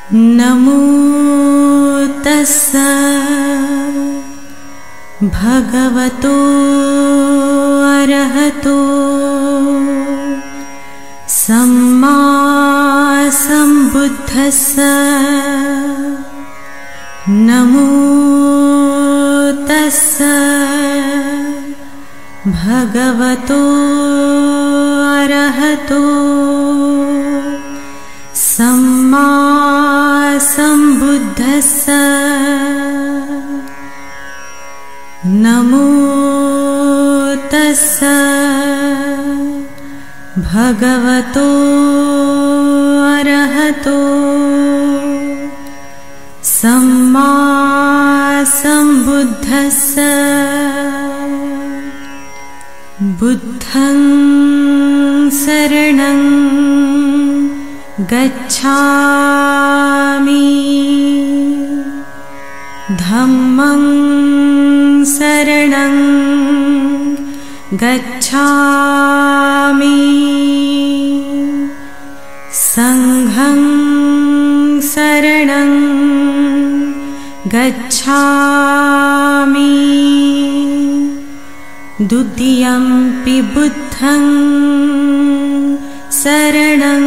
नमो तस्स भगवतो अरहतो सम्मा सम्बुद्धस्स। नमो तस्स भगवतो अरहतो सम्मा सम्बुद्धस्स। नमो तस्स भगवतो अरहतो सम्मा सम्बुद्धस्स। बुद्धं शरणं गच्छामि, धम्मं शरणं गच्छामि, संघं शरणं गच्छामि, द्वितीयंपि बुद्धं शरणं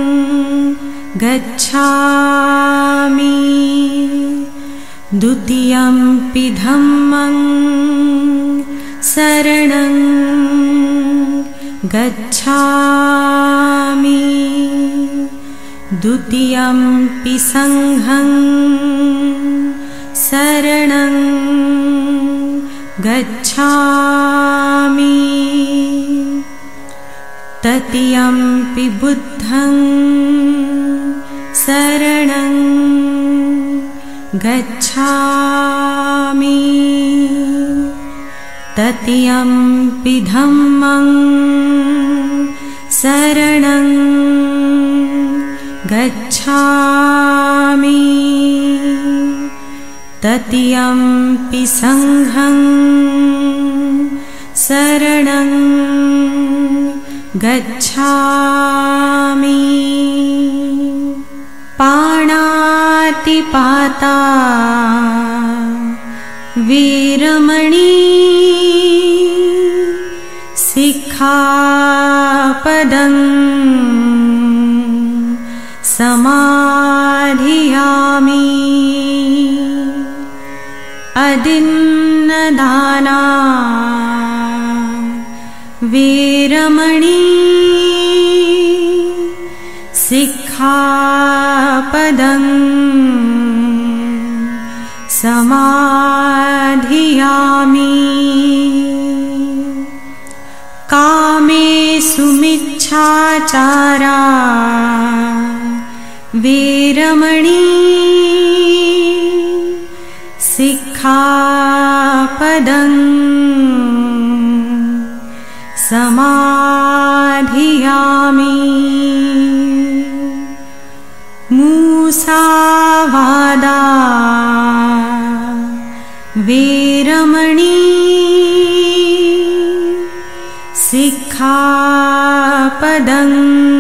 गच्छामि, द्वितीयंपि धम्मं शरणं गच्छामि, द्वितीयंपि संघं शरणं गच्छामि, तृतीयंपि बुद्धं शरणं गच्छामि, तृतीयंपि धम्मं शरणं गच्छामि, तृतीयंपि संघं शरणं गच्छामि। पाणातिपाता वीरमणि सिक्खापदं समाधियामि, अदिन्नदाना वीरमणि सिक्खापदं समाधियामि। कामेषु मिच्छाचारा वीरमणि सिक्खापदं समाधियामि। मुसावादा वीरमणि सिक्खापदं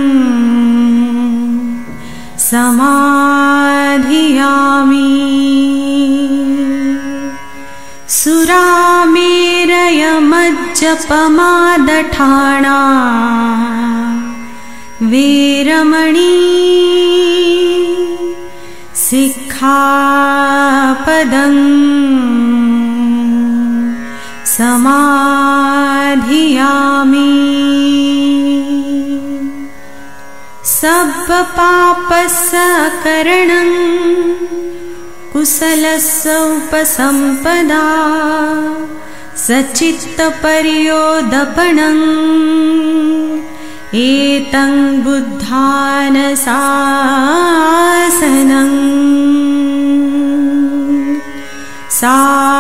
समाधियामि। सुरामेरयमज्जपमादठाणा वीरमणि सिक्खापदं समाधियामि। सब्बपापसकरणं कुशलस्य उपसम्पदा, सचित्तपर्योदपणं एतं बुद्धानशासनं। सा